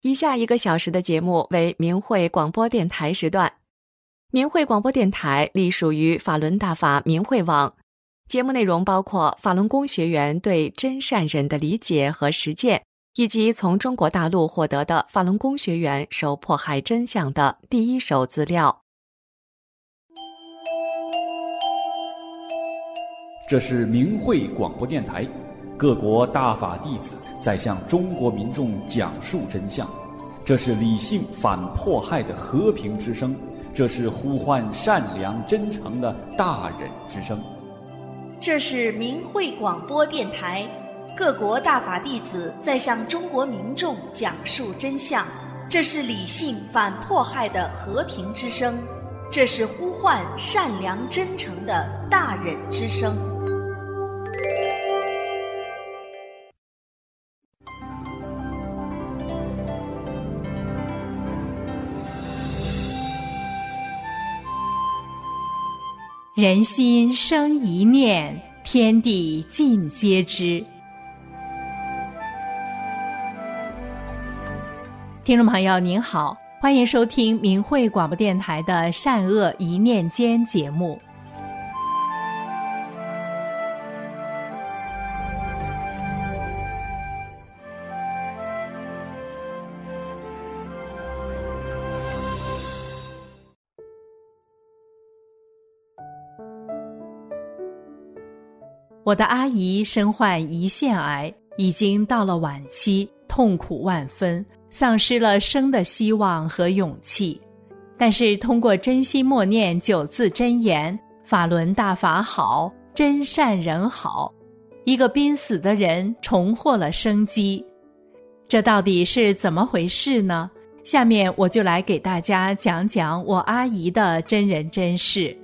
以下1个小时的节目为明慧广播电台时段。明慧广播电台隶属于法轮大法明慧网，节目内容包括法轮功学员对真善忍的理解和实践，以及从中国大陆获得的法轮功学员受迫害真相的第一手资料。 这是明慧广播电台，各国大法弟子在向中国民众讲述真相，这是理性反迫害的和平之声，这是呼唤善良真诚的大忍之声。 这是明慧广播电台，各国大法弟子在向中国民众讲述真相，这是理性反迫害的和平之声，这是呼唤善良真诚的大忍之声。 人心生一念，天地尽皆知。听众朋友您好，欢迎收听明慧广播电台的善恶一念间节目。我的阿姨身患胰腺癌，已经到了晚期，痛苦万分，丧失了生的希望和勇气。但是通过真心默念9字真言，法轮大法好，真善人好，一个濒死的人重获了生机。这到底是怎么回事呢？下面我就来给大家讲讲我阿姨的真人真事。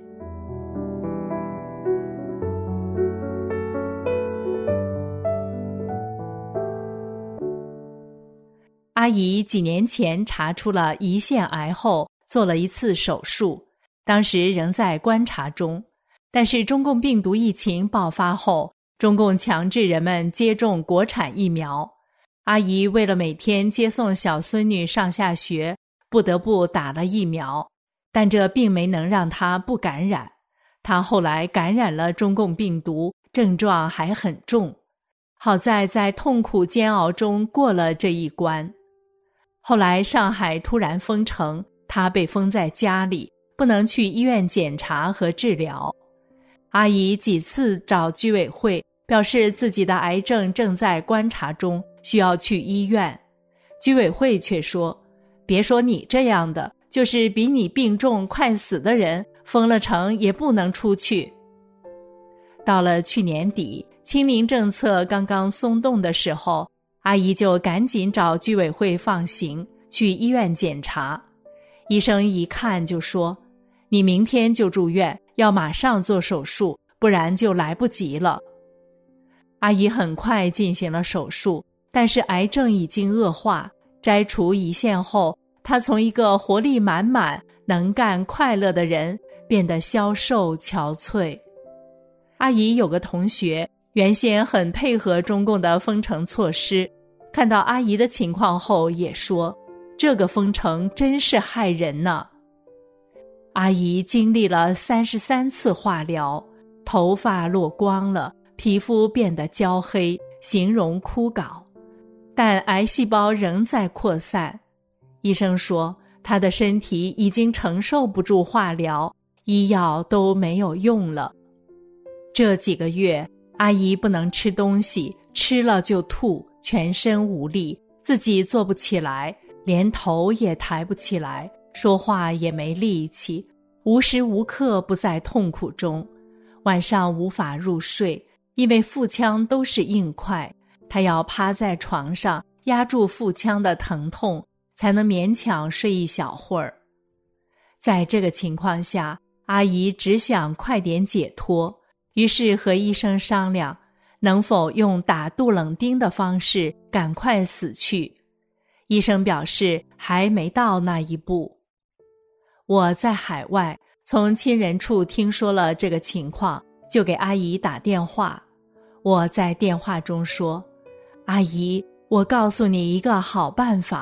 阿姨几年前查出了胰腺癌后，做了一次手术，当时仍在观察中。但是中共病毒疫情爆发后，中共强制人们接种国产疫苗。阿姨为了每天接送小孙女上下学，不得不打了疫苗，但这并没能让她不感染。她后来感染了中共病毒，症状还很重，好在痛苦煎熬中过了这一关。后来上海突然封城，她被封在家里，不能去医院检查和治疗。阿姨几次找居委会，表示自己的癌症正在观察中，需要去医院。居委会却说，别说你这样的，就是比你病重快死的人，封了城也不能出去。到了去年底，清零政策刚刚松动的时候，阿姨就赶紧找居委会放行，去医院检查。医生一看就说，你明天就住院，要马上做手术，不然就来不及了。阿姨很快进行了手术，但是癌症已经恶化，摘除胰腺后，她从一个活力满满、能干快乐的人，变得消瘦憔悴。阿姨有个同学原先很配合中共的封城措施，看到阿姨的情况后也说，这个封城真是害人呢。阿姨经历了33次化疗，头发落光了，皮肤变得焦黑，形容枯槁，但癌细胞仍在扩散。医生说，她的身体已经承受不住化疗，医药都没有用了。这几个月，阿姨不能吃东西，吃了就吐，全身无力，自己坐不起来，连头也抬不起来，说话也没力气，无时无刻不在痛苦中。晚上无法入睡，因为腹腔都是硬块，她要趴在床上压住腹腔的疼痛，才能勉强睡一小会儿。在这个情况下，阿姨只想快点解脱，于是和医生商量，能否用打杜冷丁的方式赶快死去。医生表示还没到那一步。我在海外，从亲人处听说了这个情况，就给阿姨打电话。我在电话中说，阿姨，我告诉你一个好办法，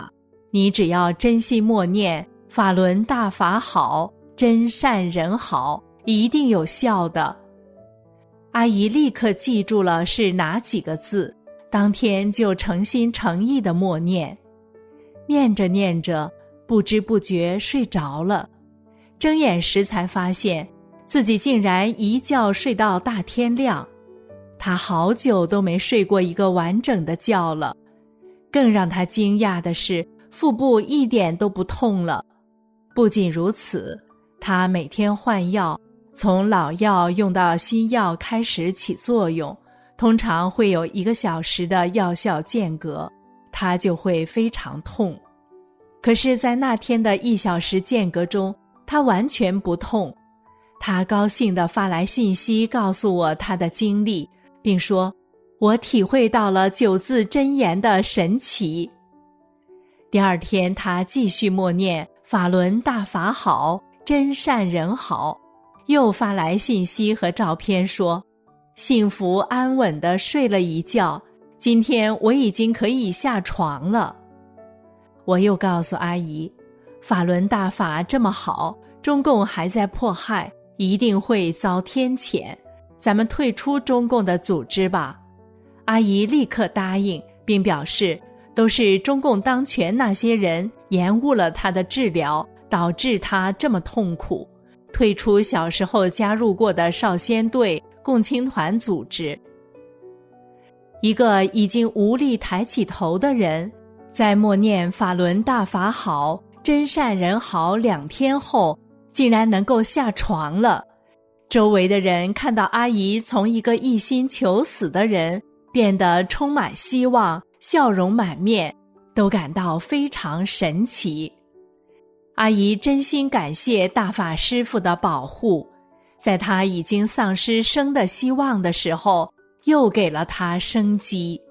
你只要真心默念法轮大法好，真善人好，一定有效的。阿姨立刻记住了是哪几个字，当天就诚心诚意地默念。念着念着，不知不觉睡着了。睁眼时才发现自己竟然一觉睡到大天亮。她好久都没睡过一个完整的觉了。更让她惊讶的是，腹部一点都不痛了。不仅如此，她每天换药，从老药用到新药开始起作用，通常会有1个小时的药效间隔，她就会非常痛。可是在那天的1小时间隔中，她完全不痛。她高兴地发来信息告诉我她的经历，并说我体会到了9字真言的神奇。第二天，她继续默念法轮大法好，真善人好，又发来信息和照片说，幸福安稳地睡了一觉，今天我已经可以下床了。我又告诉阿姨，法轮大法这么好，中共还在迫害，一定会遭天谴，咱们退出中共的组织吧。阿姨立刻答应，并表示都是中共当权那些人延误了她的治疗，导致她这么痛苦，退出小时候加入过的少先队、共青团组织。一个已经无力抬起头的人，在默念法轮大法好，真善人好2天后，竟然能够下床了。周围的人看到阿姨从一个一心求死的人变得充满希望，笑容满面，都感到非常神奇。阿姨真心感谢大法师父的保护，在她已经丧失生的希望的时候，又给了她生机。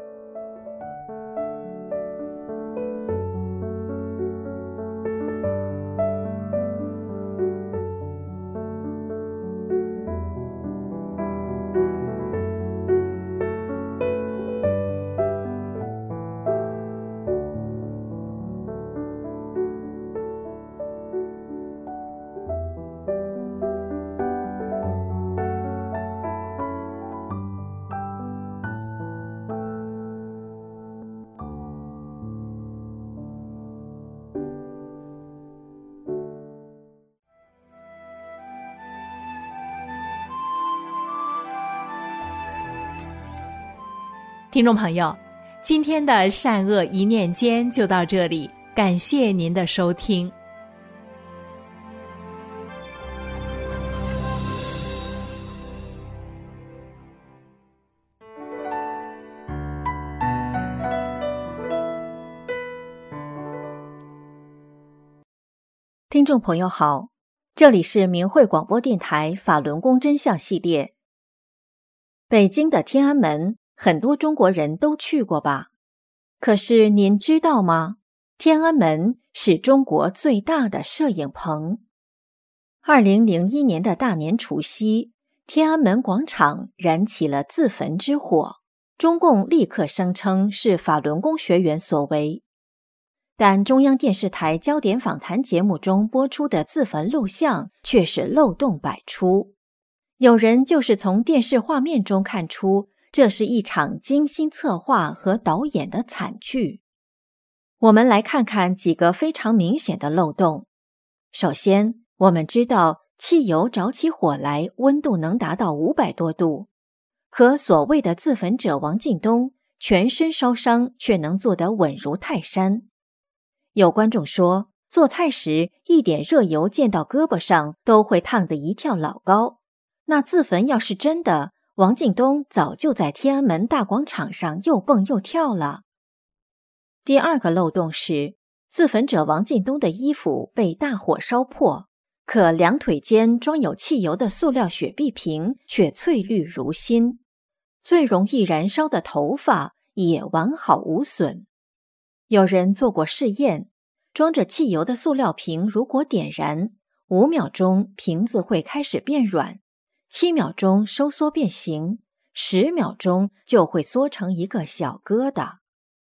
听众朋友，今天的善恶一念间就到这里，感谢您的收听。 听众朋友好，这里是明慧广播电台法轮功真相系列。北京的天安门，很多中国人都去过吧？可是您知道吗？天安门是中国最大的摄影棚。2001年的大年除夕，天安门广场燃起了自焚之火，中共立刻声称是法轮功学员所为。但中央电视台焦点访谈节目中播出的自焚录像却是漏洞百出。有人就是从电视画面中看出，这是一场精心策划和导演的惨剧。我们来看看几个非常明显的漏洞。首先，我们知道汽油着起火来温度能达到500多度，可所谓的自焚者王进东全身烧伤却能做得稳如泰山。有观众说，做菜时一点热油溅到胳膊上都会烫得一跳老高。那自焚要是真的，王进东早就在天安门大广场上又蹦又跳了。第二个漏洞是，自焚者王进东的衣服被大火烧破，可两腿间装有汽油的塑料雪碧瓶却翠绿如新，最容易燃烧的头发也完好无损。有人做过试验，装着汽油的塑料瓶如果点燃，5秒钟瓶子会开始变软，7秒钟收缩变形，10秒钟就会缩成一个小疙瘩。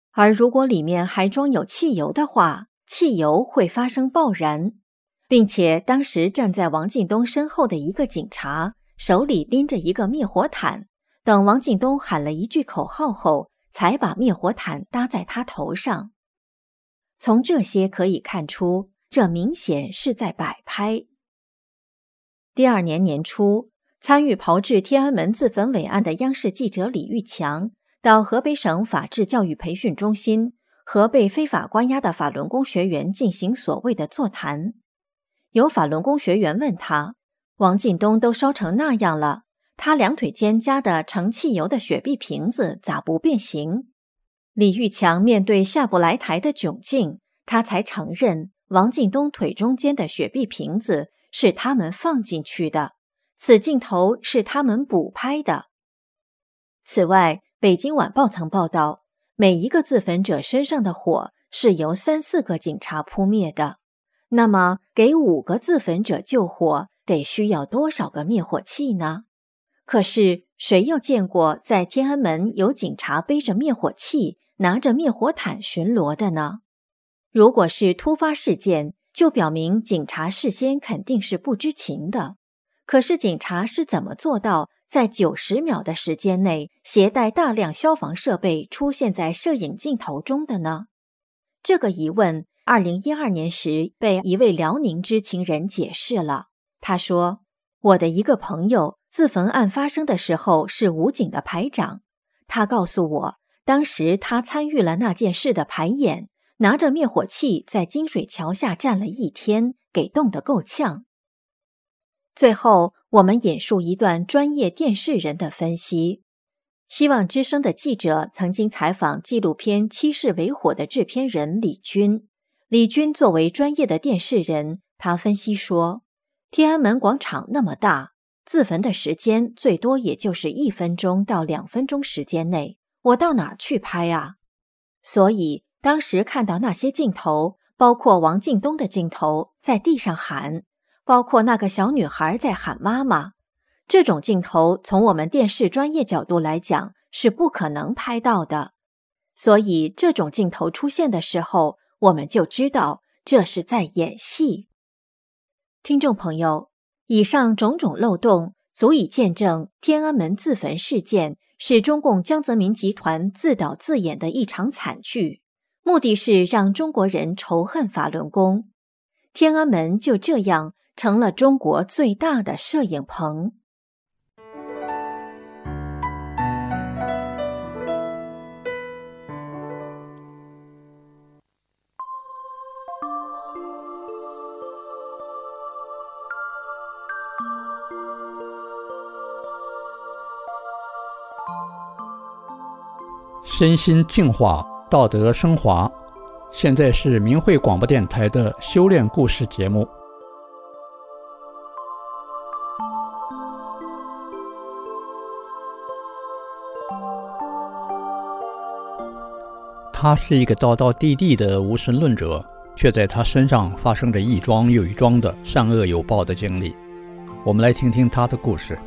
而如果里面还装有汽油的话，汽油会发生爆燃，并且当时站在王进东身后的一个警察手里拎着一个灭火毯，等王进东喊了一句口号后，才把灭火毯搭在他头上。从这些可以看出，这明显是在摆拍。第二年年初，参与炮制天安门自焚伪案的央视记者李玉强到河北省法制教育培训中心和被非法关押的法轮功学员进行所谓的座谈。有法轮功学员问他，王进东都烧成那样了，他两腿间夹的盛汽油的雪碧瓶子咋不变形？李玉强面对下不来台的窘境，他才承认王进东腿中间的雪碧瓶子是他们放进去的，此镜头是他们补拍的。此外，北京晚报曾报道，每一个自焚者身上的火是由3-4个警察扑灭的，那么给5个自焚者救火得需要多少个灭火器呢？可是谁又见过在天安门有警察背着灭火器拿着灭火毯巡逻的呢？如果是突发事件，就表明警察事先肯定是不知情的。可是警察是怎么做到在90秒的时间内携带大量消防设备出现在摄影镜头中的呢？这个疑问2012年时被一位辽宁知情人解释了。他说，我的一个朋友自焚案发生的时候是武警的排长，他告诉我，当时他参与了那件事的排演，拿着灭火器在金水桥下站了1天，给冻得够呛。最后，我们引述一段专业电视人的分析。希望之声的记者曾经采访纪录片《七世为火》的制片人李军。李军作为专业的电视人，他分析说，天安门广场那么大，自焚的时间最多也就是1分钟到2分钟时间内，我到哪儿去拍啊？所以当时看到那些镜头，包括王进东的镜头，在地上喊，包括那个小女孩在喊妈妈，这种镜头从我们电视专业角度来讲是不可能拍到的。所以这种镜头出现的时候，我们就知道这是在演戏。听众朋友，以上种种漏洞足以见证天安门自焚事件是中共江泽民集团自导自演的一场惨剧，目的是让中国人仇恨法轮功。天安门就这样成了中国最大的摄影棚。 身心净化，道德升华。现在是明慧广播电台的修炼故事节目。他是一个道道地地的无神论者，却在他身上发生着一桩又一桩的善恶有报的经历。我们来听听他的故事。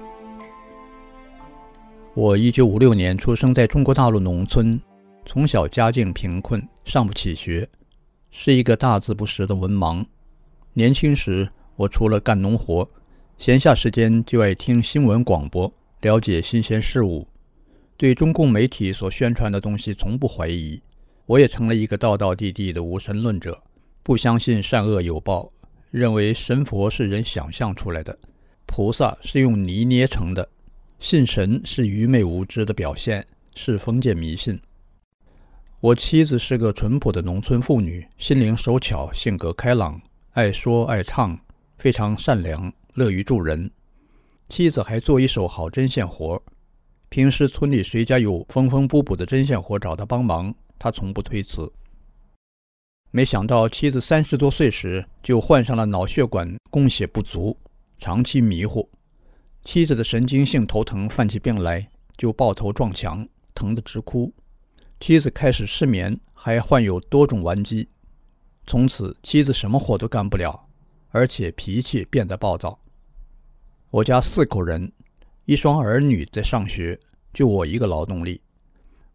我1956年出生在中国大陆农村，从小家境贫困，上不起学，是一个大字不识的文盲。年轻时，我除了干农活，闲暇时间就爱听新闻广播，了解新鲜事物，对中共媒体所宣传的东西从不怀疑。我也成了一个道道地地的无神论者，不相信善恶有报，认为神佛是人想象出来的，菩萨是用泥捏成的，信神是愚昧无知的表现，是封建迷信。我妻子是个淳朴的农村妇女，心灵手巧，性格开朗，爱说爱唱，非常善良，乐于助人。妻子还做一手好针线活，平时村里谁家有缝缝补补的针线活找她帮忙，她从不推辞。没想到妻子30多岁时就患上了脑血管供血不足，长期迷糊。妻子的神经性头疼犯起病来就抱头撞墙，疼得直哭。妻子开始失眠，还患有多种顽疾。从此妻子什么活都干不了，而且脾气变得暴躁。我家4口人，1双儿女在上学，就我一个劳动力。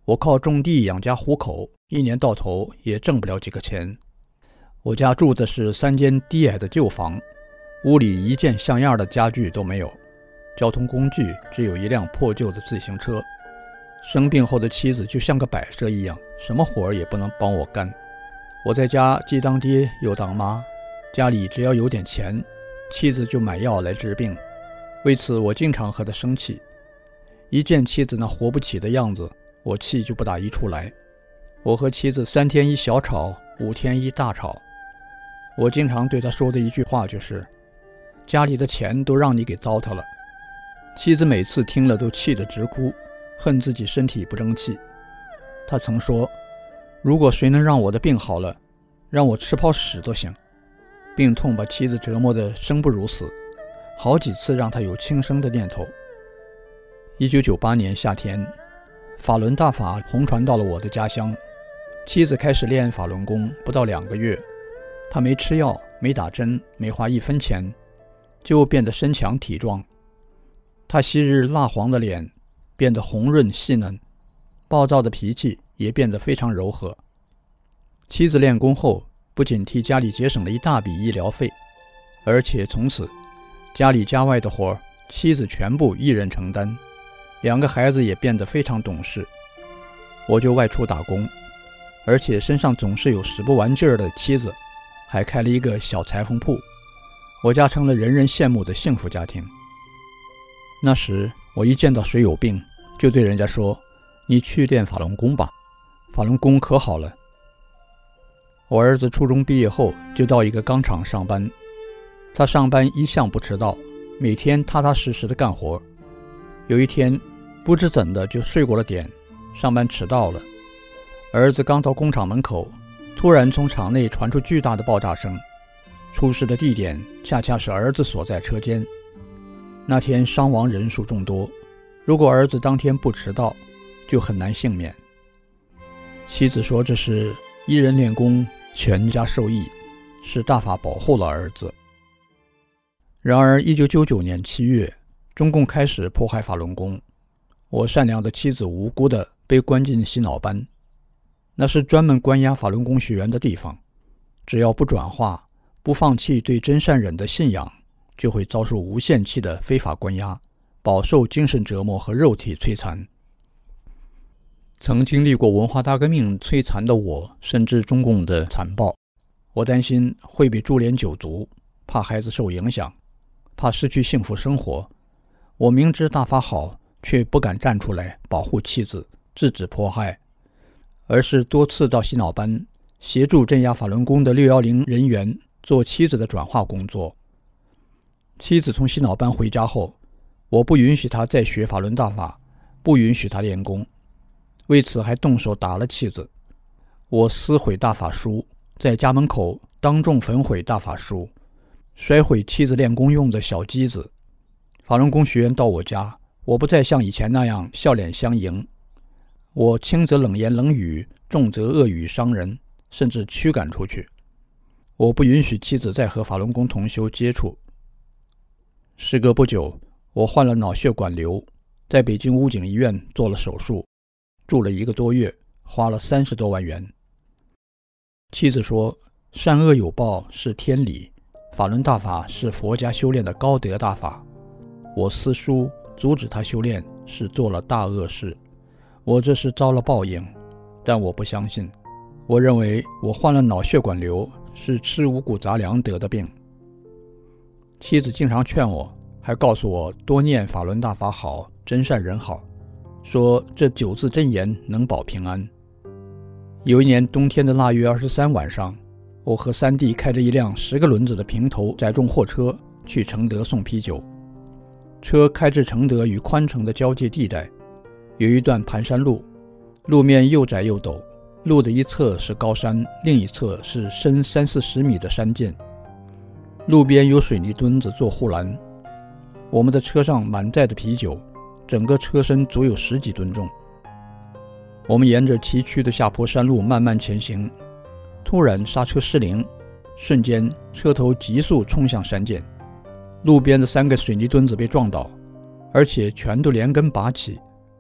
我靠种地养家糊口，一年到头也挣不了几个钱。我家住的是3间低矮的旧房，屋里一件像样的家具都没有，交通工具只有一辆破旧的自行车。生病后的妻子就像个摆设一样，什么活也不能帮我干。我在家既当爹又当妈，家里只要有点钱，妻子就买药来治病。为此我经常和她生气，一见妻子那活不起的样子，我气就不打一处来。我和妻子3天一小吵，5天一大吵。我经常对她说的一句话就是：家里的钱都让你给糟蹋了。妻子每次听了都气得直哭，恨自己身体不争气。她曾说，如果谁能让我的病好了，让我吃泡屎都行。病痛把妻子折磨得生不如死，好几次让她有轻生的念头。1998年夏天，法轮大法红传到了我的家乡。妻子开始练法轮功不到2个月，她没吃药，没打针，没花1分钱，就变得身强体壮。她昔日蜡黄的脸变得红润细嫩，暴躁的脾气也变得非常柔和。妻子练功后，不仅替家里节省了一大笔医疗费，而且从此家里家外的活妻子全部一人承担，2个孩子也变得非常懂事。我就外出打工，而且身上总是有使不完劲儿的妻子，还开了一个小裁缝铺。我家成了人人羡慕的幸福家庭。那时我一见到谁有病，就对人家说：你去练法轮功吧，法轮功可好了。我儿子初中毕业后就到一个钢厂上班，他上班一向不迟到，每天踏踏实实的干活。有一天不知怎的就睡过了点，上班迟到了。儿子刚到工厂门口，突然从厂内传出巨大的爆炸声，出事的地点恰恰是儿子所在车间。那天伤亡人数众多，如果儿子当天不迟到，就很难幸免。妻子说这是一人练功，全家受益，是大法保护了儿子。然而1999年7月，中共开始迫害法轮功，我善良的妻子无辜地被关进洗脑班，那是专门关押法轮功学员的地方。只要不转化，不放弃对真善忍的信仰，就会遭受无限期的非法关押，饱受精神折磨和肉体摧残。曾经历过文化大革命摧残的我，深知中共的残暴，我担心会被株连九族，怕孩子受影响，怕失去幸福生活。我明知大法好，却不敢站出来保护妻子，制止迫害，而是多次到洗脑班协助镇压法轮功的610人员做妻子的转化工作。妻子从洗脑班回家后，我不允许她再学法轮大法，不允许她练功，为此还动手打了妻子。我撕毁大法书，在家门口当众焚毁大法书，摔毁妻子练功用的小机子。法轮功学员到我家，我不再像以前那样笑脸相迎，我轻则冷言冷语，重则恶语伤人，甚至驱赶出去。我不允许妻子再和法轮功同修接触。时隔不久，我患了脑血管瘤，在北京武警医院做了手术，住了1个多月，花了30多万元。妻子说，善恶有报是天理，法轮大法是佛家修炼的高德大法，我撕书阻止他修炼是做了大恶事，我这是遭了报应。但我不相信，我认为我患了脑血管瘤是吃五谷杂粮得的病。妻子经常劝我，还告诉我多念法轮大法好，真善人好，说这9字真言能保平安。有一年冬天的腊月23晚上，我和3弟开着一辆10个轮子的平头载重货车去承德送啤酒。车开至承德与宽城的交界地带，有一段盘山路，路面又窄又陡，路的一侧是高山，另一侧是深30-40米的山涧，路边有水泥墩子做护栏。我们的车上满载的啤酒，整个车身足有10几吨重。我们沿着崎岖的下坡山路慢慢前行，突然刹车失灵，瞬间车头急速冲向山涧，路边的3个水泥墩子被撞倒，而且全都连根拔起。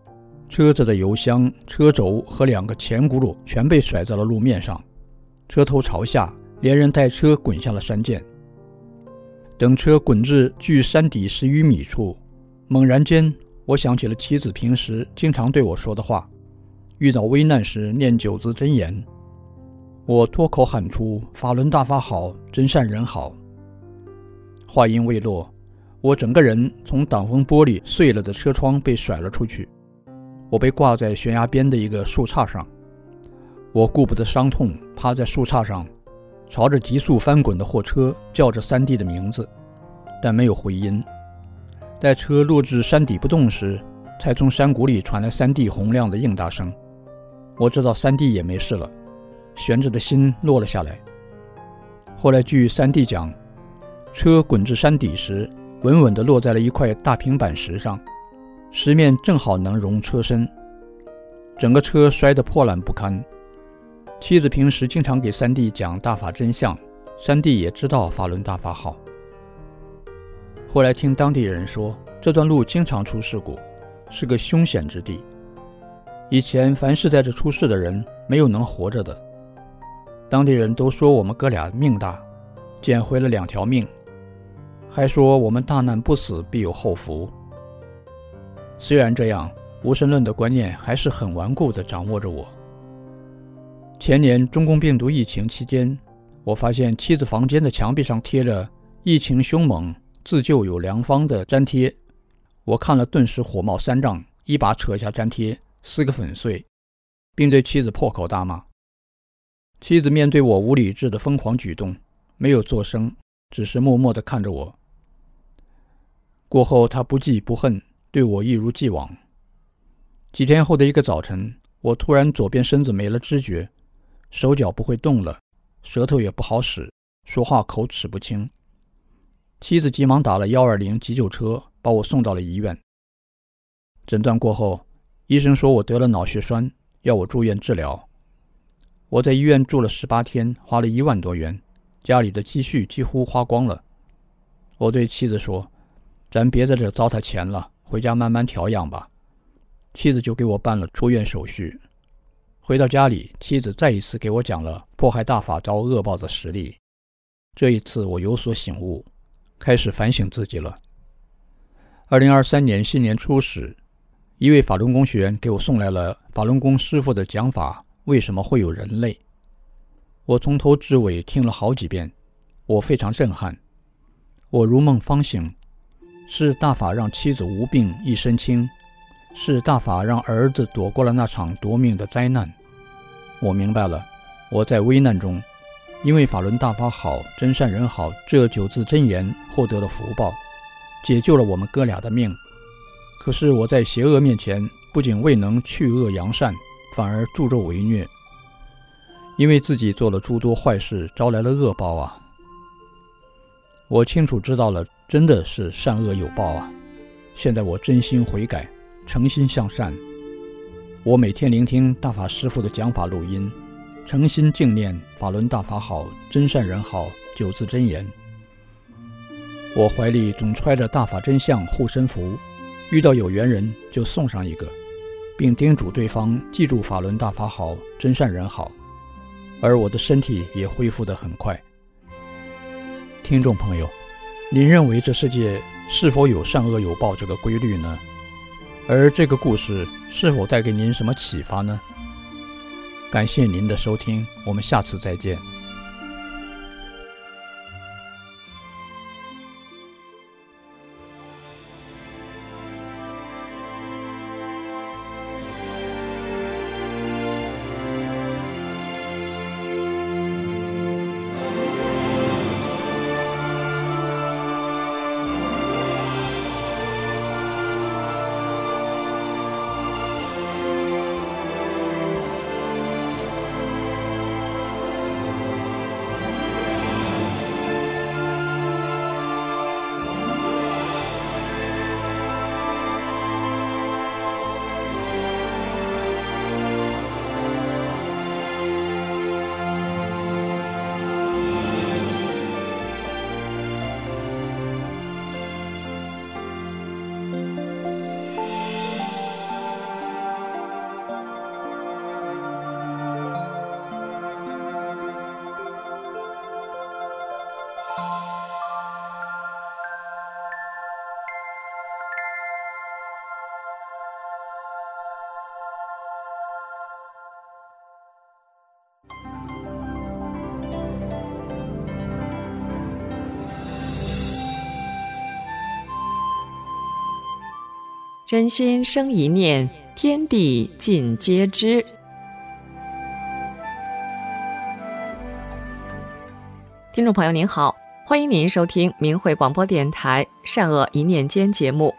车子的油箱、车轴和2个前轱辘全被甩在了路面上，车头朝下，连人带车滚下了山涧。等车滚至距山底10余米处，猛然间我想起了妻子平时经常对我说的话，遇到危难时念9字真言。我脱口喊出法轮大法好，真善人好。话音未落，我整个人从挡风玻璃碎了的车窗被甩了出去，我被挂在悬崖边的一个树杈上。我顾不得伤痛，趴在树杈上，朝着急速翻滚的货车叫着3弟的名字，但没有回音。待车落至山底不动时，才从山谷里传来3弟洪亮的应答声。我知道3弟也没事了，悬着的心落了下来。后来据3弟讲，车滚至山底时，稳稳地落在了一块大平板石上，石面正好能容车身，整个车摔得破烂不堪。妻子平时经常给3弟讲大法真相，3弟也知道法轮大法好。后来听当地人说，这段路经常出事故，是个凶险之地。以前凡是在这出事的人，没有能活着的。当地人都说我们哥俩命大，捡回了2条命，还说我们大难不死必有后福。虽然这样，无神论的观念还是很顽固地掌握着我。前年中共病毒疫情期间，我发现妻子房间的墙壁上贴着疫情凶猛，自救有良方的粘贴。我看了顿时火冒3丈，一把扯下粘贴，撕个粉碎，并对妻子破口大骂。妻子面对我无理智的疯狂举动，没有作声，只是默默地看着我。过后她不记不恨，对我一如既往。几天后的一个早晨，我突然左边身子没了知觉，手脚不会动了，舌头也不好使，说话口齿不清。妻子急忙打了120急救车，把我送到了医院。诊断过后，医生说我得了脑血栓，要我住院治疗。我在医院住了18天，花了1万多元，家里的积蓄几乎花光了。我对妻子说，咱别在这糟蹋钱了，回家慢慢调养吧。妻子就给我办了出院手续。回到家里，妻子再一次给我讲了迫害大法遭恶报的实例。这一次我有所醒悟，开始反省自己了。2023年新年初时，一位法轮功学员给我送来了法轮功师父的讲法，为什么会有人类？我从头至尾听了好几遍，我非常震撼。我如梦方醒，是大法让妻子无病一身轻，是大法让儿子躲过了那场夺命的灾难。我明白了，我在危难中，因为法轮大法好，真善人好这9字真言获得了福报，解救了我们哥俩的命。可是我在邪恶面前，不仅未能去恶扬善，反而助纣为虐，因为自己做了诸多坏事，招来了恶报啊。我清楚知道了，真的是善恶有报啊。现在我真心悔改，诚心向善。我每天聆听大法师父的讲法录音，诚心敬念法轮大法好，真善人好9字真言。我怀里总揣着大法真相护身符，遇到有缘人就送上一个，并叮嘱对方记住法轮大法好，真善人好。而我的身体也恢复得很快。听众朋友，您认为这世界是否有善恶有报这个规律呢？而这个故事是否带给您什么启发呢？感谢您的收听，我们下次再见。 人心生一念，天地尽皆知。听众朋友您好，欢迎您收听明慧广播电台善恶一念间节目。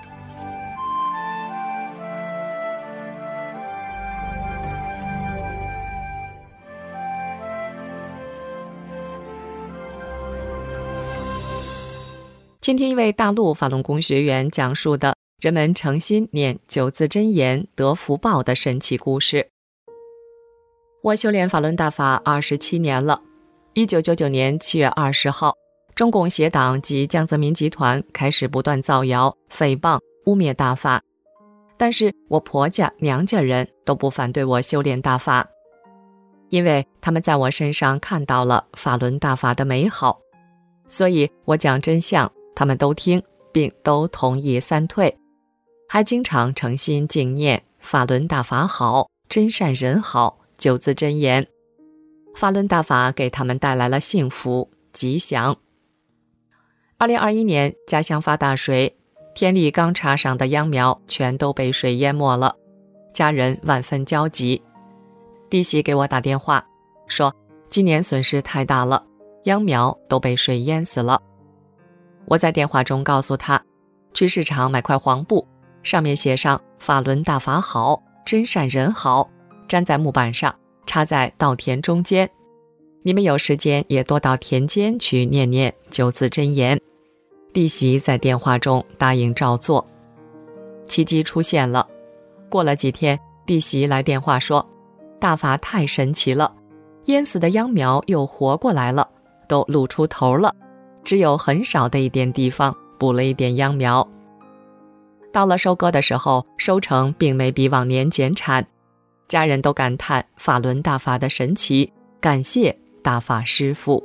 今天一位大陆法轮功学员讲述的人们诚心念9字真言得福报的神奇故事。我修炼法轮大法27年了。1999年7月20号，中共协党及江泽民集团开始不断造谣、诽谤、污蔑大法，但是我婆家、娘家人都不反对我修炼大法，因为他们在我身上看到了法轮大法的美好，所以我讲真相，他们都听，并都同意3退，还经常诚心敬念法轮大法好，真善人好9字真言。法轮大法给他们带来了幸福吉祥。2021年家乡发大水，田里刚插上的秧苗全都被水淹没了，家人万分焦急。弟媳给我打电话说，今年损失太大了，秧苗都被水淹死了。我在电话中告诉他，去市场买块黄布，上面写上法轮大法好，真善人好，粘在木板上，插在稻田中间。你们有时间也多到田间去念念9字真言。弟媳在电话中答应照做。奇迹出现了，过了几天，弟媳来电话说，大法太神奇了，淹死的秧苗又活过来了，都露出头了，只有很少的一点地方补了一点秧苗。到了收割的时候，收成并没比往年减产，家人都感叹法轮大法的神奇，感谢大法师父。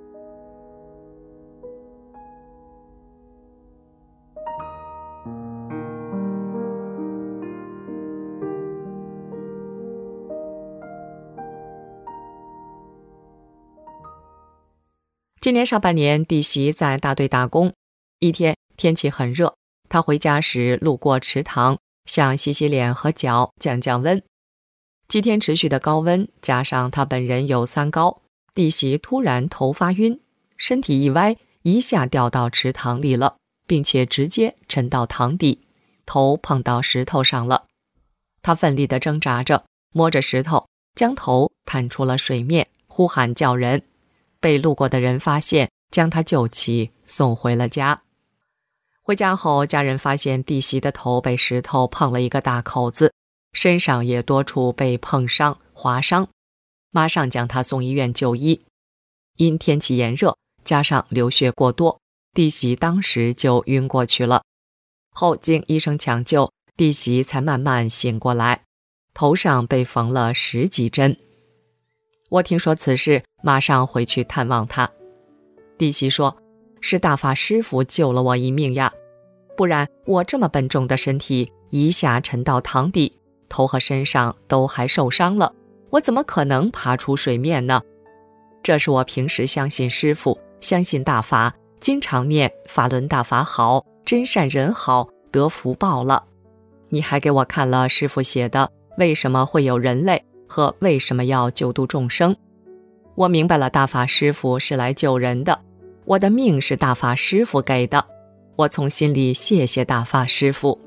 今年上半年，弟媳在大队打工，一天天气很热，她回家时路过池塘，想洗洗脸和脚降降温。几天持续的高温，加上她本人有3高，弟媳突然头发晕，身体一歪，一下掉到池塘里了，并且直接沉到塘底，头碰到石头上了。她奋力地挣扎着，摸着石头，将头探出了水面，呼喊叫人。被路过的人发现，将她救起，送回了家。回家后，家人发现弟媳的头被石头碰了一个大口子，身上也多处被碰伤、划伤，马上将她送医院就医。因天气炎热，加上流血过多，弟媳当时就晕过去了。后经医生抢救，弟媳才慢慢醒过来，头上被缝了10几针。我听说此事，马上回去探望她。弟媳说，是大法师父救了我一命呀，不然我这么笨重的身体一下沉到塘底，头和身上都还受伤了，我怎么可能爬出水面呢？这是我平时相信师父，相信大法，经常念法轮大法好，真善人好，得福报了。你还给我看了师父写的为什么会有人类和为什么要救度众生。我明白了，大法师父是来救人的，我的命是大法师父给的，我从心里谢谢大法师父。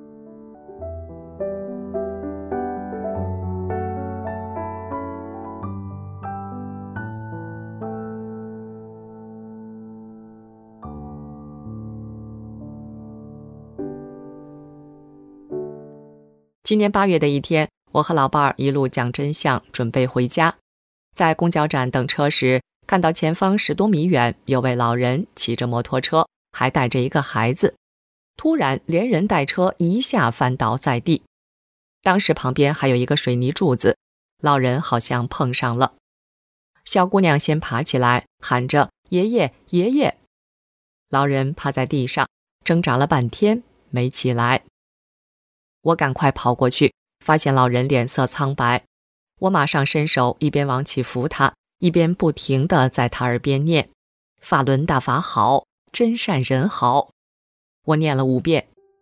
今年8月的一天，我和老伴儿一路讲真相，准备回家。在公交站等车时，看到前方10多米远有位老人骑着摩托车，还带着一个孩子，突然连人带车一下翻倒在地。当时旁边还有一个水泥柱子，老人好像碰上了。小姑娘先爬起来，喊着爷爷爷爷。老人趴在地上挣扎了半天没起来。我赶快跑过去，发现老人脸色苍白，我马上伸手一边往起扶他，一边不停地在他耳边念法轮大法好，真善人好。我念了5遍，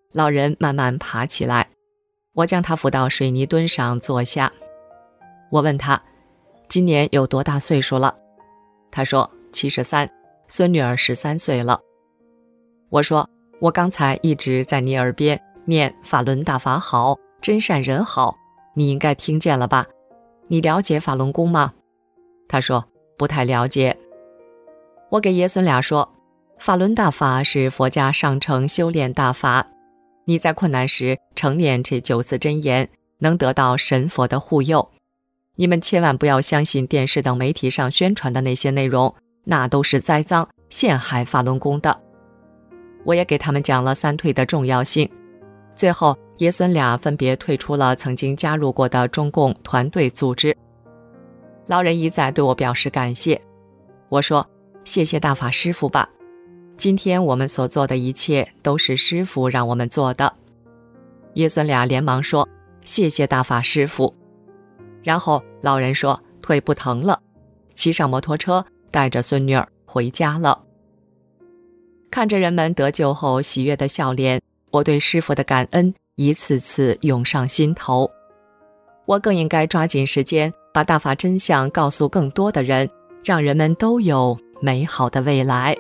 老人慢慢爬起来，我将他扶到水泥墩上坐下。我问他今年有多大岁数了，他说73，孙女儿13岁了。我说我刚才一直在你耳边念法轮大法好，真善人好，你应该听见了吧？你了解法轮功吗？他说不太了解。我给爷孙俩说，法轮大法是佛家上乘修炼大法，你在困难时常念这9字真言，能得到神佛的护佑。你们千万不要相信电视等媒体上宣传的那些内容，那都是栽赃陷害法轮功的。我也给他们讲了3退的重要性。最后爷孙俩分别退出了曾经加入过的中共团队组织。老人一再对我表示感谢。我说谢谢大法师父吧，今天我们所做的一切都是师父让我们做的。爷孙俩连忙说谢谢大法师父。然后老人说腿不疼了，骑上摩托车带着孙女儿回家了。看着人们得救后喜悦的笑脸，我对师父的感恩一次次涌上心头。我更应该抓紧时间把大法真相告诉更多的人，让人们都有美好的未来。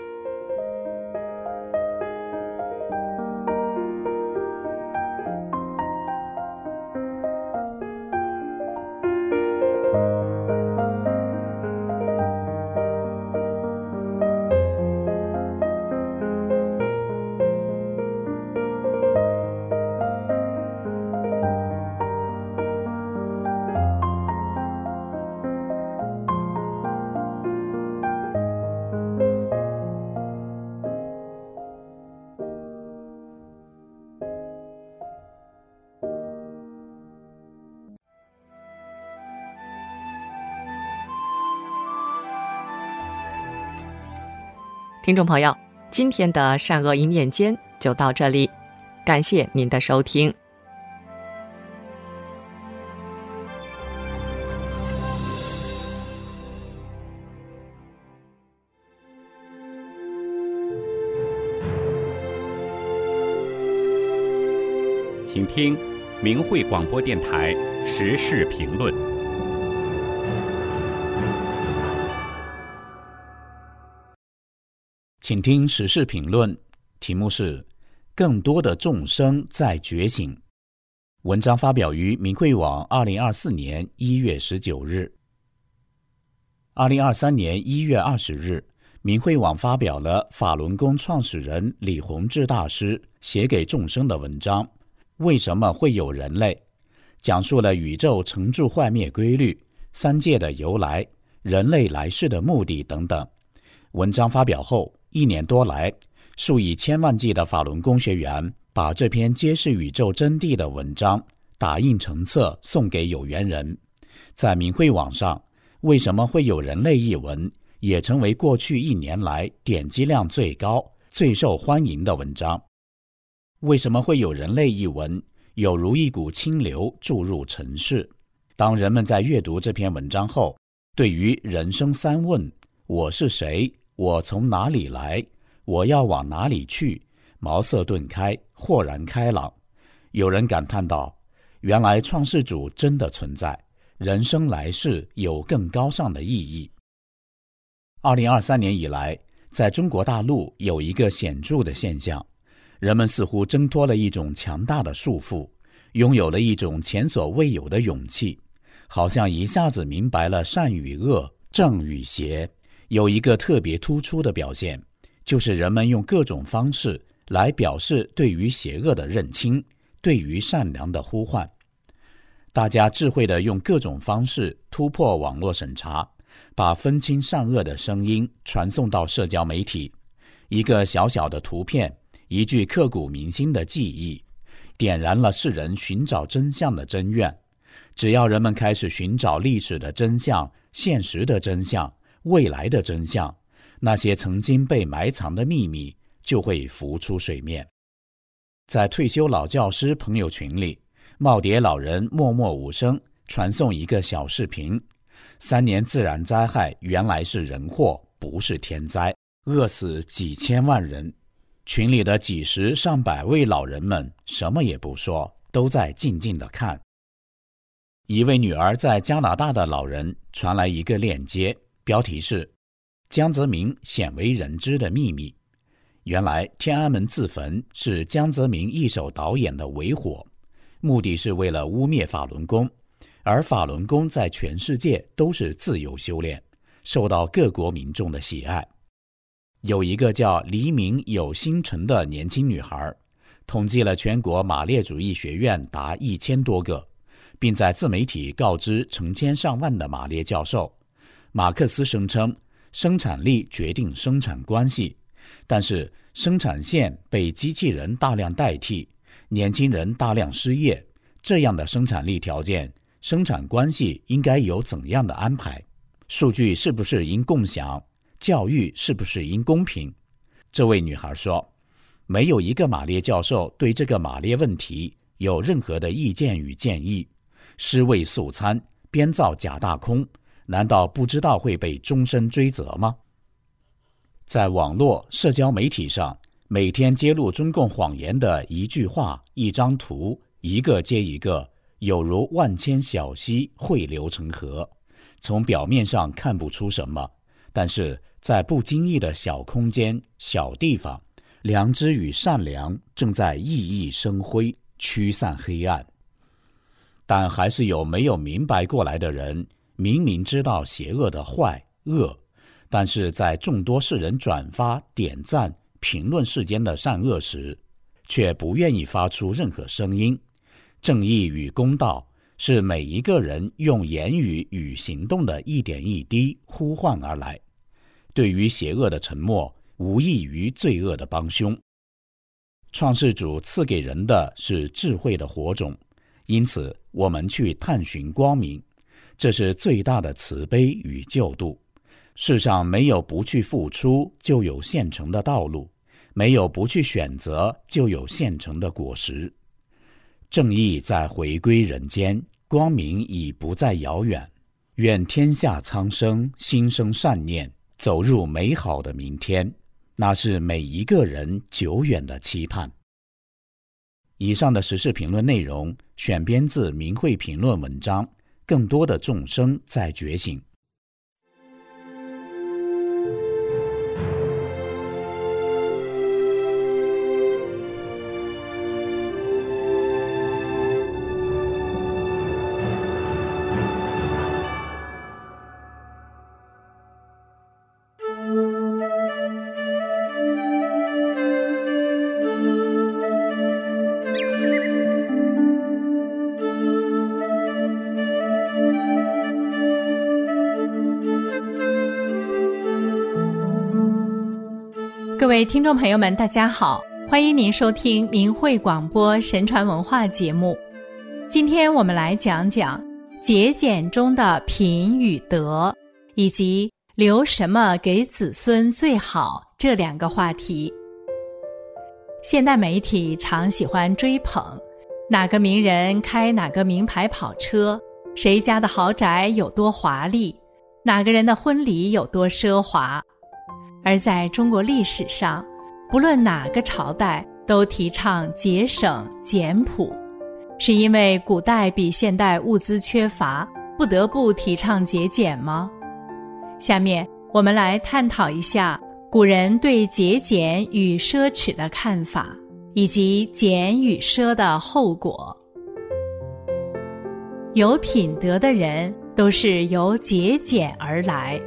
听众朋友，今天的善恶一念间就到这里，感谢您的收听。 请听明慧广播电台时事评论。 请听时事评论，题目是更多的众生在觉醒。文章发表于明慧网2024年1月19日。2023年1月20日，明慧网发表了法轮功创始人李洪志大师写给众生的文章《为什么会有人类》，讲述了宇宙成住坏灭规律、三界的由来、人类来世的目的等等。文章发表后1年多来，数以千万计的法轮功学员把这篇揭示宇宙真谛的文章打印成册送给有缘人。在明慧网上，为什么会有人类一文也成为过去1年来点击量最高、最受欢迎的文章。为什么会有人类一文有如一股清流注入尘世。当人们在阅读这篇文章后，对于人生3问，我是谁，我从哪里来，我要往哪里去，茅塞顿开，豁然开朗。有人感叹道，原来创世主真的存在，人生来世有更高尚的意义。2023年以来，在中国大陆有一个显著的现象，人们似乎挣脱了一种强大的束缚，拥有了一种前所未有的勇气，好像一下子明白了善与恶、正与邪。有一个特别突出的表现，就是人们用各种方式来表示对于邪恶的认清，对于善良的呼唤。大家智慧地用各种方式突破网络审查，把分清善恶的声音传送到社交媒体。一个小小的图片，一句刻骨铭心的记忆，点燃了世人寻找真相的真愿。只要人们开始寻找历史的真相、现实的真相、未来的真相，那些曾经被埋藏的秘密就会浮出水面。在退休老教师朋友群里，耄耋老人默默无声传送一个小视频：3年自然灾害原来是人祸，不是天灾，饿死几千万人。 群里的几十上百位老人们什么也不说，都在静静地看。一位女儿在加拿大的老人传来一个链接，标题是江泽民鲜为人知的秘密。原来天安门自焚是江泽民一手导演的伪火，目的是为了污蔑法轮功，而法轮功在全世界都是自由修炼，受到各国民众的喜爱。有一个叫黎明有星辰的年轻女孩，统计了全国马列主义学院达1000多个，并在自媒体告知成千上万的马列教授。马克思声称生产力决定生产关系，但是生产线被机器人大量代替，年轻人大量失业，这样的生产力条件，生产关系应该有怎样的安排？数据是不是应共享？教育是不是应公平？这位女孩说，没有一个马列教授对这个马列问题有任何的意见与建议，尸位素餐，编造假大空，难道不知道会被终身追责吗？在网络社交媒体上，每天揭露中共谎言的一句话、一张图，一个接一个，有如万千小溪汇流成河，从表面上看不出什么，但是在不经意的小空间、小地方，良知与善良正在熠熠生辉，驱散黑暗。但还是有没有明白过来的人，明明知道邪恶的坏恶，但是在众多世人转发、点赞、评论世间的善恶时，却不愿意发出任何声音。正义与公道是每一个人用言语与行动的一点一滴呼唤而来。对于邪恶的沉默，无异于罪恶的帮凶。创世主赐给人的是智慧的火种，因此我们去探寻光明，这是最大的慈悲与救度。世上没有不去付出就有现成的道路，没有不去选择就有现成的果实。正义在回归人间，光明已不再遥远。愿天下苍生心生善念，走入美好的明天，那是每一个人久远的期盼。以上的时事评论内容选编自明慧评论文章，更多的众生在觉醒。 各位听众朋友们，大家好，欢迎您收听明慧广播神传文化节目。今天我们来讲讲节俭中的品与德，以及留什么给子孙最好这两个话题。现代媒体常喜欢追捧哪个名人开哪个名牌跑车，谁家的豪宅有多华丽，哪个人的婚礼有多奢华。而在中国历史上，不论哪个朝代都提倡节省简朴，是因为古代比现代物资缺乏，不得不提倡节俭吗？下面我们来探讨一下古人对节俭与奢侈的看法，以及俭与奢的后果。有品德的人都是由节俭而来。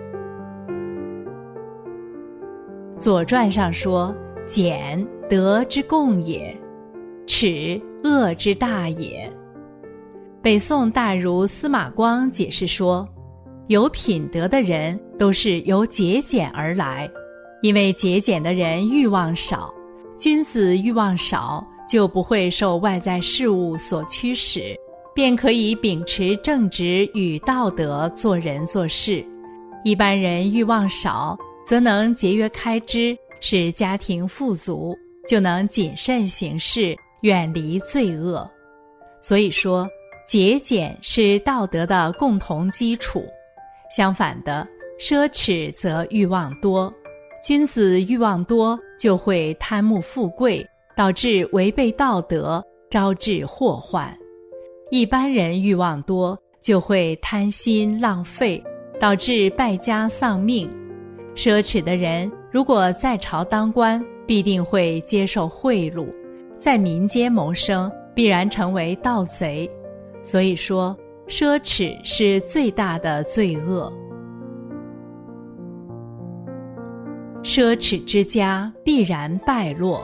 左传上说，俭，德之共也，耻，恶之大也。北宋大儒司马光解释说，有品德的人都是由节俭而来，因为节俭的人欲望少，君子欲望少，就不会受外在事物所驱使，便可以秉持正直与道德做人做事。一般人欲望少，则能节约开支，使家庭富足，就能谨慎行事，远离罪恶。所以说，节俭是道德的共同基础。相反的，奢侈则欲望多， 君子欲望多，就会贪慕富贵，导致违背道德，招致祸患。一般人欲望多，就会贪心浪费，导致败家丧命。奢侈的人如果在朝当官，必定会接受贿赂，在民间谋生，必然成为盗贼。所以说，奢侈是最大的罪恶。奢侈之家必然败落。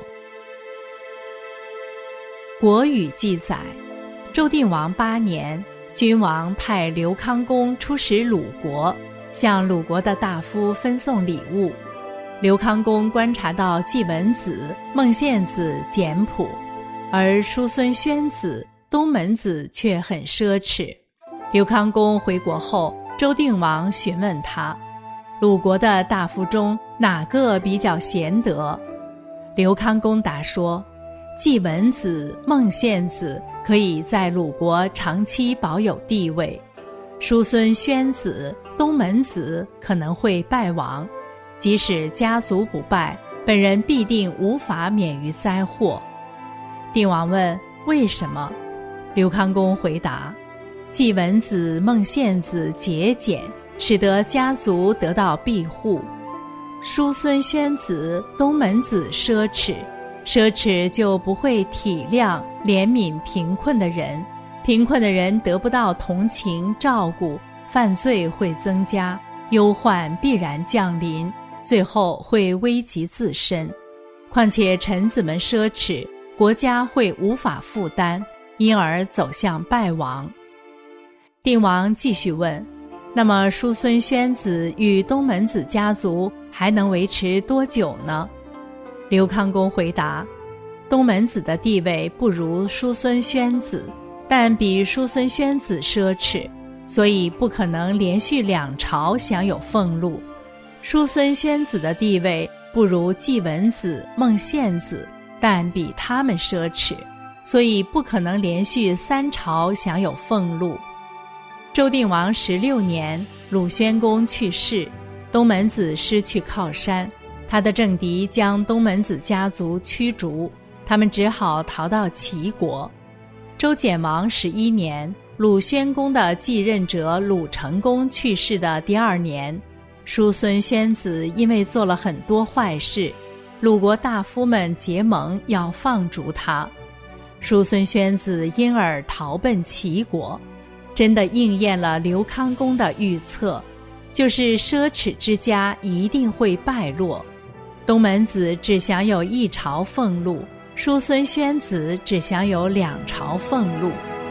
国语记载，周定王8年，君王派刘康公出使鲁国，向鲁国的大夫分送礼物。刘康公观察到季文子、孟献子简朴，而叔孙宣子、东门子却很奢侈。刘康公回国后，周定王询问他，鲁国的大夫中哪个比较贤德？刘康公答说，季文子、孟献子可以在鲁国长期保有地位，叔孙宣子、东门子可能会败亡，即使家族不败，本人必定无法免于灾祸。定王问为什么？刘康公回答，季文子、孟献子节俭，使得家族得到庇护；叔孙宣子、东门子奢侈，奢侈就不会体谅怜悯贫困的人，贫困的人得不到同情照顾，犯罪会增加，忧患必然降临，最后会危及自身。况且臣子们奢侈，国家会无法负担，因而走向败亡。定王继续问，那么叔孙宣子与东门子家族还能维持多久呢？刘康公回答，东门子的地位不如叔孙宣子，但比叔孙宣子奢侈，所以不可能连续2朝享有俸禄。叔孙宣子的地位不如季文子、孟献子，但比他们奢侈，所以不可能连续3朝享有俸禄。周定王16年，鲁宣公去世，东门子失去靠山，他的政敌将东门子家族驱逐，他们只好逃到齐国。周简王11年，鲁宣公的继任者鲁成公去世的第2年，叔孙宣子因为做了很多坏事，鲁国大夫们结盟要放逐他，叔孙宣子因而逃奔齐国，真的应验了刘康公的预测，就是奢侈之家一定会败落。东门子只享有1朝俸禄，叔孙宣子只享有2朝俸禄。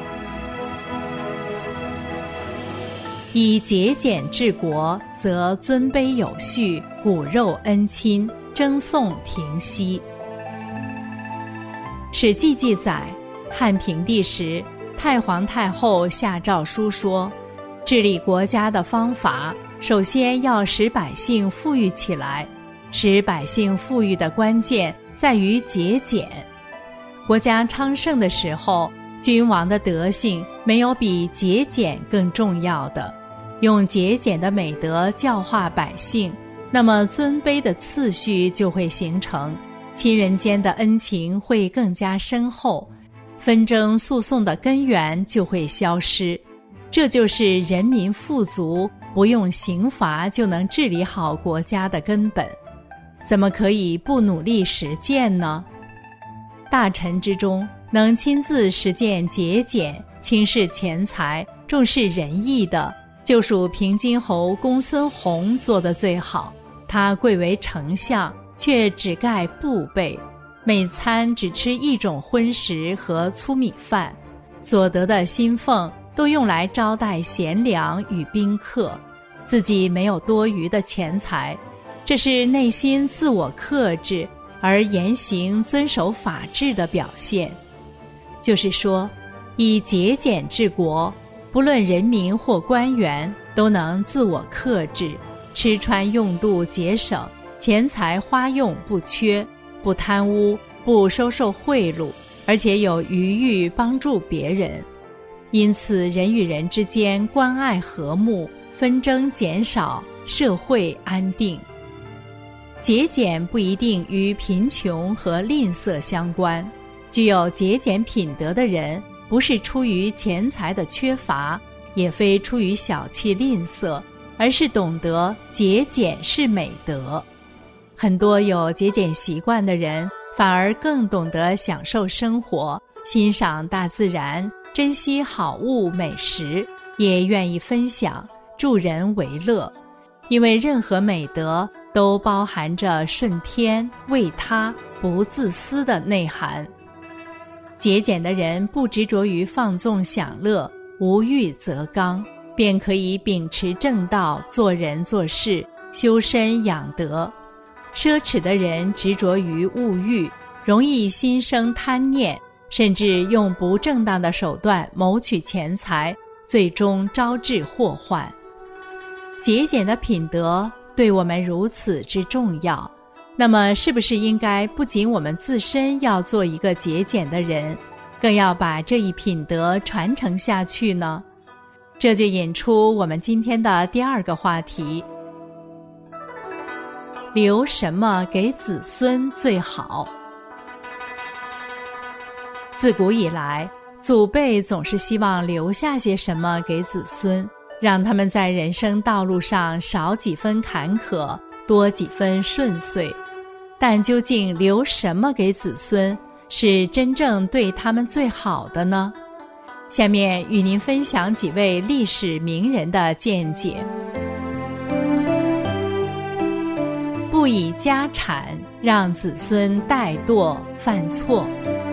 以节俭治国，则尊卑有序，骨肉恩亲，争讼停息。史记记载，汉平帝时，太皇太后下诏书说，治理国家的方法，首先要使百姓富裕起来，使百姓富裕的关键在于节俭。国家昌盛的时候，君王的德性没有比节俭更重要的，用节俭的美德教化百姓，那么尊卑的次序就会形成，亲人间的恩情会更加深厚，纷争诉讼的根源就会消失。这就是人民富足，不用刑罚就能治理好国家的根本。怎么可以不努力实践呢？大臣之中，能亲自实践节俭、轻视钱财、重视仁义的，就属平津侯公孙弘做得最好。他贵为丞相，却只盖布被，每餐只吃1种荤食和粗米饭，所得的薪俸都用来招待贤良与宾客，自己没有多余的钱财，这是内心自我克制而言行遵守法治的表现。就是说，以节俭治国，不论人民或官员都能自我克制，吃穿用度节省，钱财花用不缺，不贪污，不收受贿赂，而且有余裕帮助别人。因此人与人之间关爱和睦，纷争减少，社会安定。 节俭不一定与贫穷和吝啬相关。具有节俭品德的人，不是出于钱财的缺乏，也非出于小气吝啬，而是懂得节俭是美德。很多有节俭习惯的人，反而更懂得享受生活，欣赏大自然，珍惜好物美食，也愿意分享，助人为乐。因为任何美德都包含着顺天、为他、不自私的内涵。节俭的人不执着于放纵享乐，无欲则刚，便可以秉持正道，做人做事，修身养德。奢侈的人执着于物欲，容易心生贪念，甚至用不正当的手段谋取钱财，最终招致祸患。节俭的品德对我们如此之重要，那么是不是应该不仅我们自身要做一个节俭的人，更要把这一品德传承下去呢？这就引出我们今天的第二个话题：留什么给子孙最好？自古以来，祖辈总是希望留下些什么给子孙，让他们在人生道路上少几分坎坷，多几分顺遂。但究竟留什么给子孙，是真正对他们最好的呢？下面与您分享几位历史名人的见解。不以家产让子孙怠惰犯错。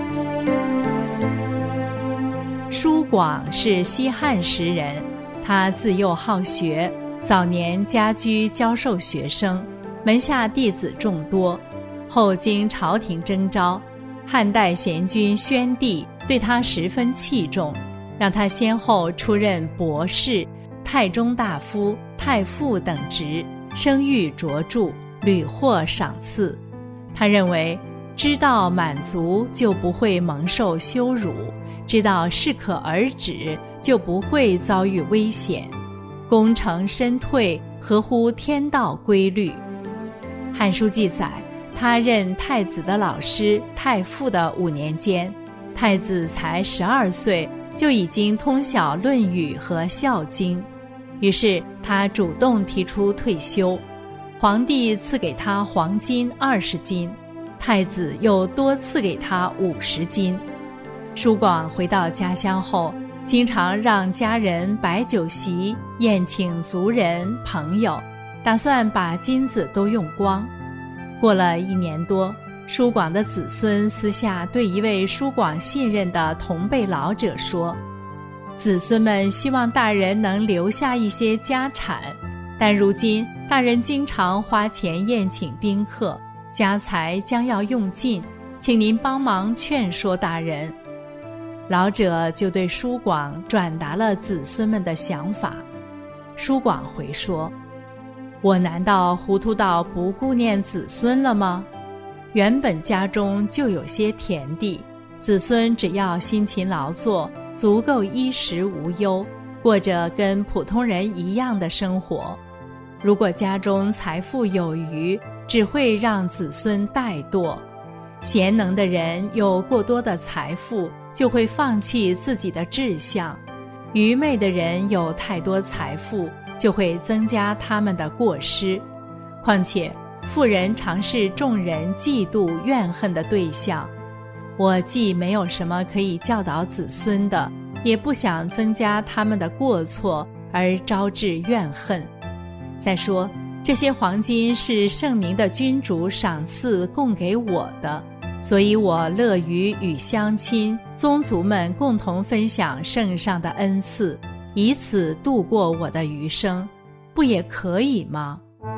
叔广是西汉时人，他自幼好学，早年家居教授学生，门下弟子众多。后经朝廷征召，汉代贤君宣帝对他十分器重，让他先后出任博士、太中大夫、太傅等职，声誉卓著，屡获赏赐。他认为，知道满足就不会蒙受羞辱，知道适可而止就不会遭遇危险，功成身退合乎天道规律。汉书记载，他任太子的老师太傅的5年间，太子才12岁就已经通晓《论语》和《孝经》，于是他主动提出退休。皇帝赐给他黄金20斤，太子又多赐给他50斤。叔广回到家乡后，经常让家人摆酒席，宴请族人朋友，打算把金子都用光。过了1年多，叔广的子孙私下对一位叔广信任的同辈老者说，子孙们希望大人能留下一些家产，但如今大人经常花钱宴请宾客，家财将要用尽，请您帮忙劝说大人。老者就对叔广转达了子孙们的想法。叔广回说，我难道糊涂到不顾念子孙了吗？原本家中就有些田地，子孙只要辛勤劳作，足够衣食无忧，过着跟普通人一样的生活。如果家中财富有余，只会让子孙怠惰。贤能的人有过多的财富，就会放弃自己的志向；愚昧的人有太多财富，就会增加他们的过失。况且富人常是众人嫉妒怨恨的对象。我既没有什么可以教导子孙的，也不想增加他们的过错而招致怨恨。再说，这些黄金是圣明的君主赏赐供给我的，所以我乐于与乡亲、宗族们共同分享圣上的恩赐，以此度过我的余生，不也可以吗？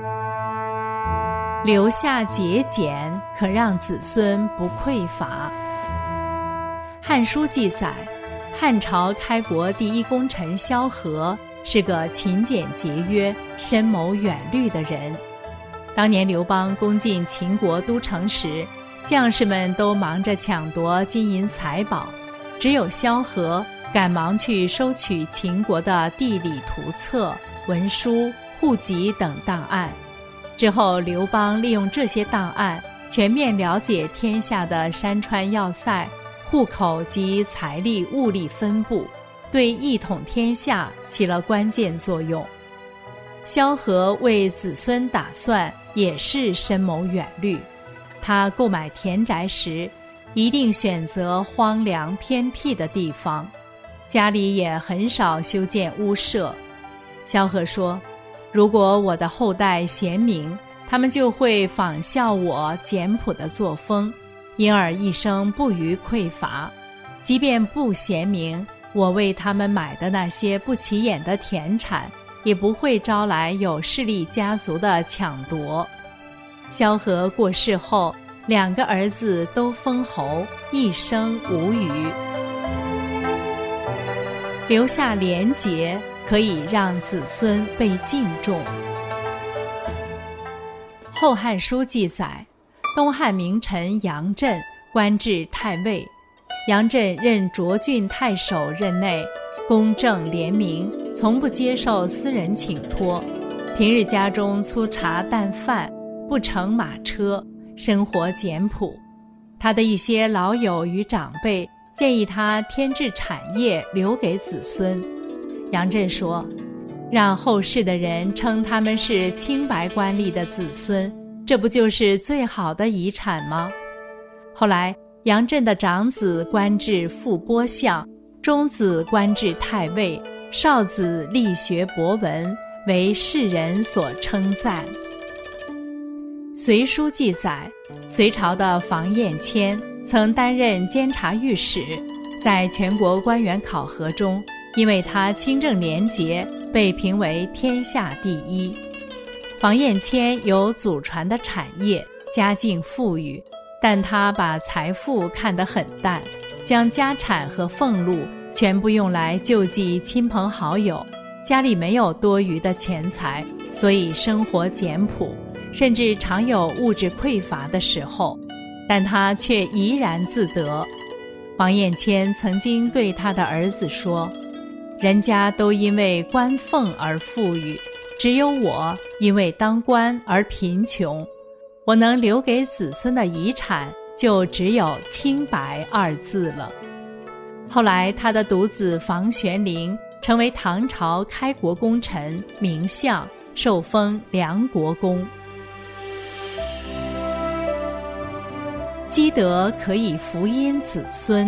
留下节俭，可让子孙不匮乏。汉书记载，汉朝开国第一功臣萧何是个勤俭节约、深谋远虑的人。当年刘邦攻进秦国都城时，将士们都忙着抢夺金银财宝，只有萧何赶忙去收取秦国的地理图册、文书、户籍等档案。 之后，刘邦利用这些档案，全面了解天下的山川要塞、户口及财力物力分布，对一统天下起了关键作用。萧何为子孙打算也是深谋远虑，他购买田宅时，一定选择荒凉偏僻的地方，家里也很少修建屋舍。萧何说，如果我的后代贤明，他们就会仿效我简朴的作风，因而一生不虞匮乏。即便不贤明，我为他们买的那些不起眼的田产，也不会招来有势力家族的抢夺。萧何过世后，2个儿子都封侯，一生无虞。留下廉洁，可以让子孙被敬重。《后汉书》记载，东汉名臣杨震官至太尉。杨震任涿郡太守任内，公正廉明，从不接受私人请托，平日家中粗茶淡饭，不乘马车，生活简朴。他的一些老友与长辈建议他添置产业留给子孙。杨震说，让后世的人称他们是清白官吏的子孙，这不就是最好的遗产吗？后来杨震的长子官至副拨相，中子官至太尉，少子力学博闻，为世人所称赞。《隋书》记载，隋朝的房彦谦曾担任监察御史，在全国官员考核中，因为他清正廉洁，被评为天下第一。房彦谦有祖传的产业，家境富裕，但他把财富看得很淡，将家产和俸禄全部用来救济亲朋好友，家里没有多余的钱财，所以生活简朴，甚至常有物质匮乏的时候，但他却怡然自得。房彦谦曾经对他的儿子说，人家都因为官俸而富裕，只有我因为当官而贫穷，我能留给子孙的遗产就只有清白2字了。后来他的独子房玄龄成为唐朝开国功臣名相，受封梁国公。积德可以福荫子孙。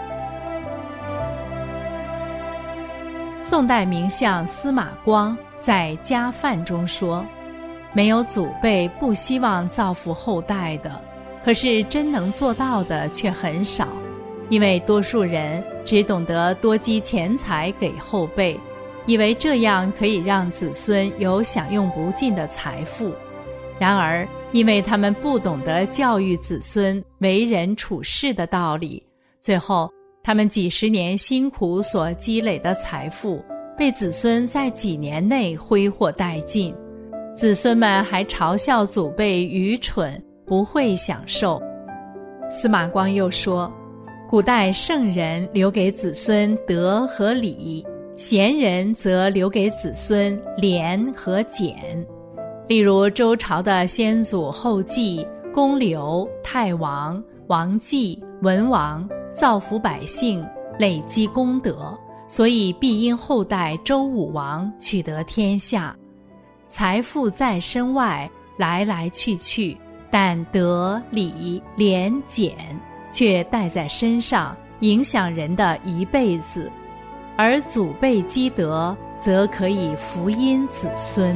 宋代名相司马光在《家范》中说，没有祖辈不希望造福后代的，可是真能做到的却很少，因为多数人只懂得多积钱财给后辈，以为这样可以让子孙有享用不尽的财富。然而因为他们不懂得教育子孙为人处事的道理，最后他们几十年辛苦所积累的财富被子孙在几年内挥霍殆尽，子孙们还嘲笑祖辈愚蠢，不会享受。司马光又说，古代圣人留给子孙德和礼，贤人则留给子孙廉和俭。例如周朝的先祖后稷、公刘、太王、王继、文王造福百姓，累积功德，所以必因后代周武王取得天下。财富在身外，来来去去，但德、礼、廉、俭却带在身上，影响人的一辈子。而祖辈积德，则可以福荫子孙。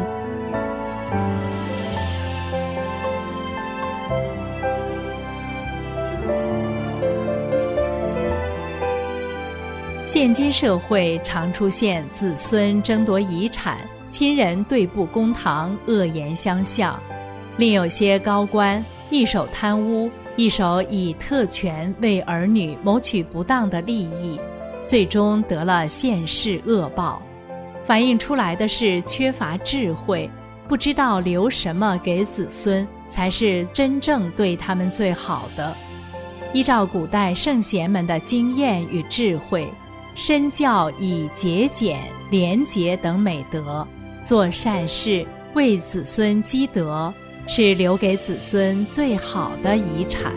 现今社会常出现子孙争夺遗产，亲人对簿公堂，恶言相向。另有些高官一手贪污，一手以特权为儿女谋取不当的利益，最终得了现世恶报。反映出来的是缺乏智慧，不知道留什么给子孙才是真正对他们最好的。依照古代圣贤们的经验与智慧，身教以节俭、廉洁等美德，做善事， 为子孙积德，是留给子孙最好的遗产。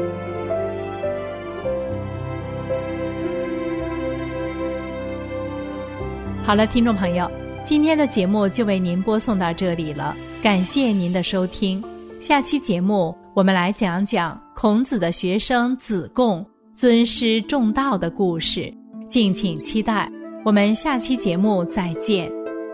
好了，听众朋友，今天的节目就为您播送到这里了，感谢您的收听。下期节目我们来讲讲孔子的学生子贡尊师重道的故事，敬请期待。我们下期节目再见。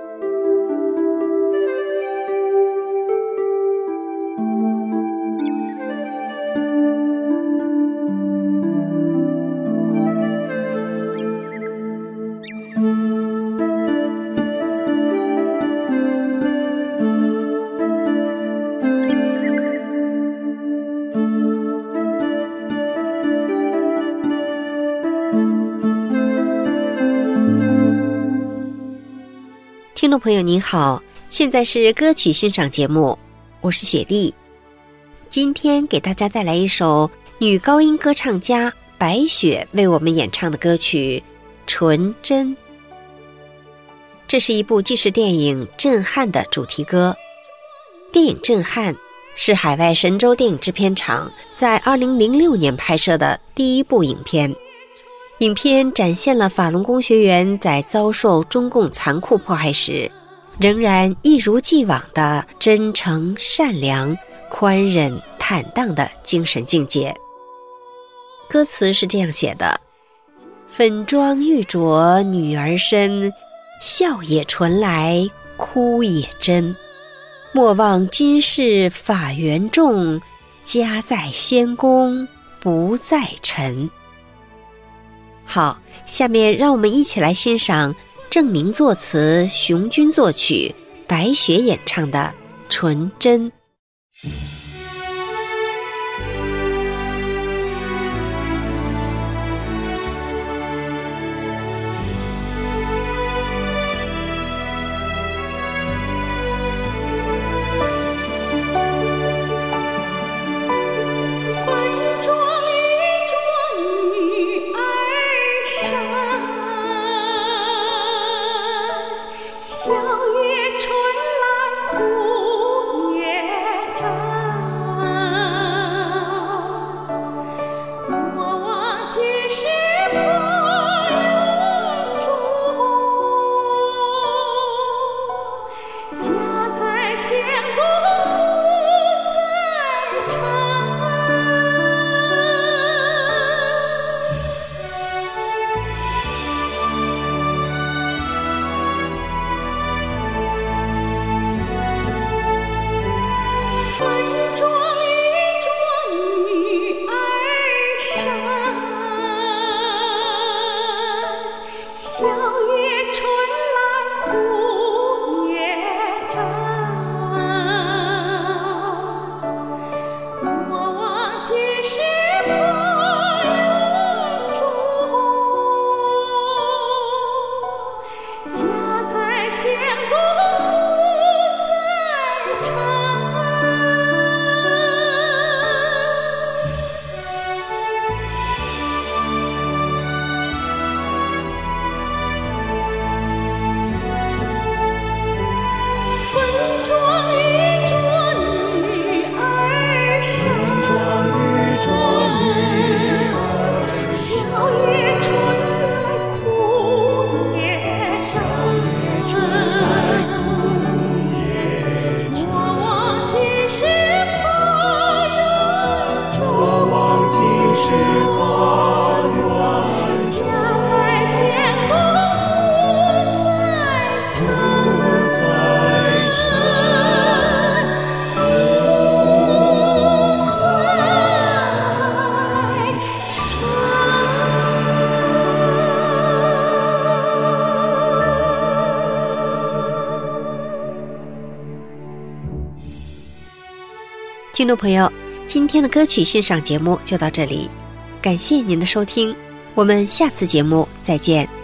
听众朋友您好，现在是歌曲欣赏节目，我是雪莉。今天给大家带来一首女高音歌唱家白雪为我们演唱的歌曲《纯真》。这是一部纪实电影《震撼》的主题歌。电影《震撼》是海外神州电影制片厂在2006年拍摄的第一部影片。影片展现了法轮功学员在遭受中共残酷迫害时，仍然一如既往的真诚、善良、宽忍、坦荡的精神境界。歌词是这样写的：粉妆玉琢女儿身，笑也纯来，哭也真。莫忘今世法缘重，家在仙宫不在尘。好，下面让我们一起来欣赏郑明作词、熊军作曲、白雪演唱的《纯真》。听众朋友，今天的歌曲欣赏节目就到这里，感谢您的收听，我们下次节目再见。